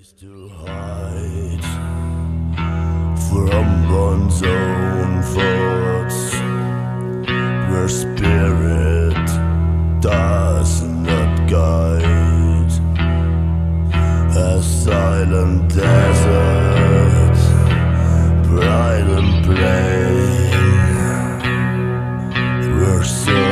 To hide from one's own thoughts, where spirit does not guide. A silent desert, bright and plain, where